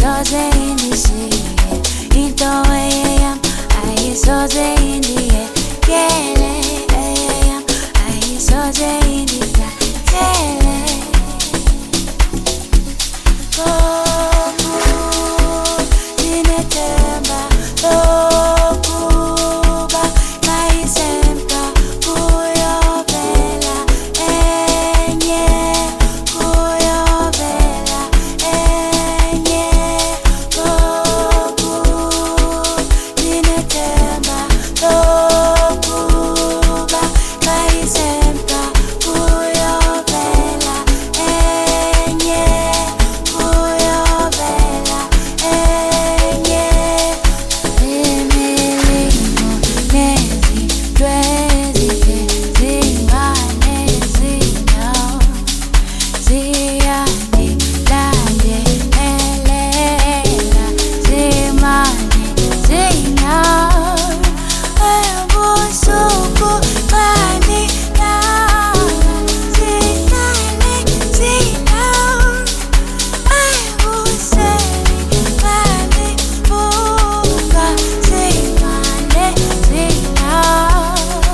ayisoze indishiye into eyeyam ayisoze indiyekele eyeyam ayisoze indidlatele dinethemba lokuba ngayisemka kuyovela enye kuyovela enye dinethemba lokuba ngayisemka kuyovela enye kuyovela enye imilingo nezintwezithe zingane zinyawo ziyangilandelela zimane zinyawo ebusuku baninawo zihlale zinawo ebusweni balibuka zimane zinawo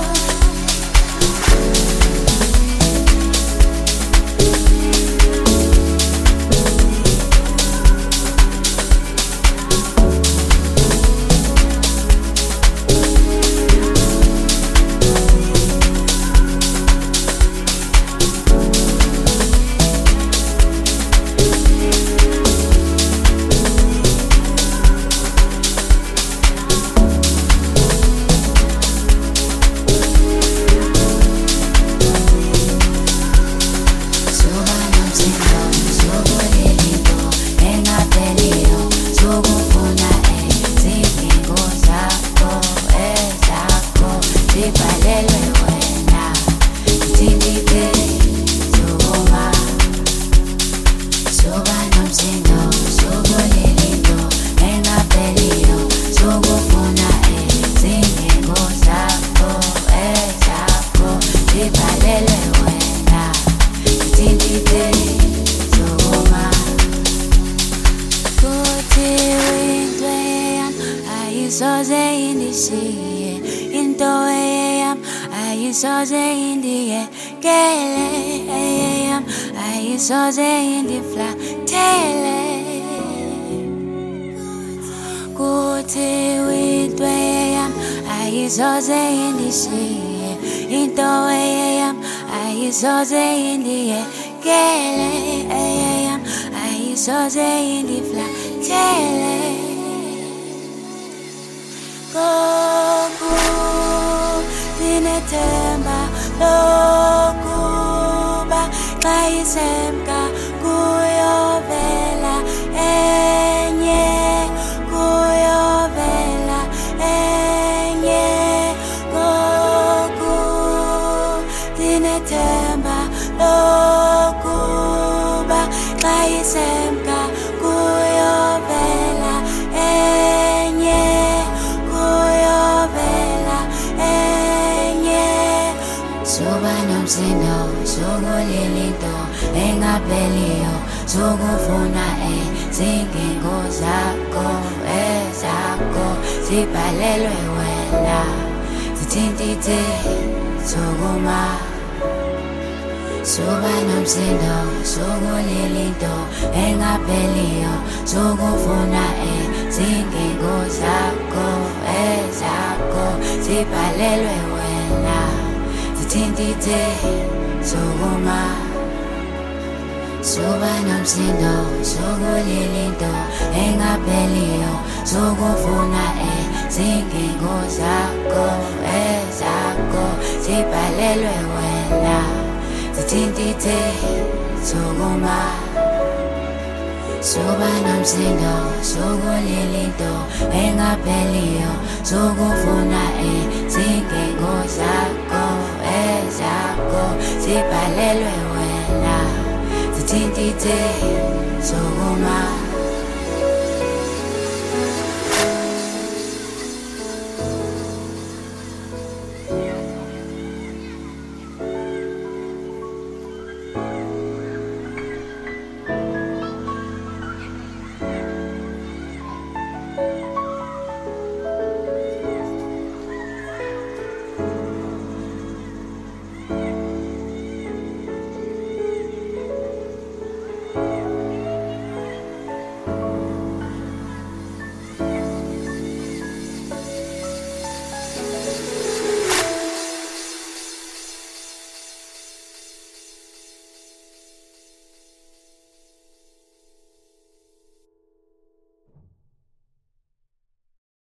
ayisoze indishiye into eyeyam ayisoze indiyekele eyeyam ayisoze indiflatele kuthiwa into eyeyam ayisoze indishiye into eyeyam ayisoze indiyekele eyeyam ayisoze indiflatele dinethemba lokuba ngayisemka kuyovela enye kuyovela enye dinethemba lokuba ngayisemka kuyovela enye kuyovela enye suba nomsindo sokulilinto engapheliyo sokufuna ezinkingo zakho ezakho zibhalelwe wena zithintithe sokuma suba nomsindo sokulilinto engapheliyo sokufuna ezinkingo zakho ezakho zibhalelwe wena zithintithe sokuma suba nomsindo sokulilinto engapheliyo sokufuna ezinkingo zakho ezakho zibhalelwe wena zithintithe sokuma suba nomsindo sokulilinto engapheliyo sokufuna ezinkingo zakho ezakho zibhalelwe wena zithintithe sokuma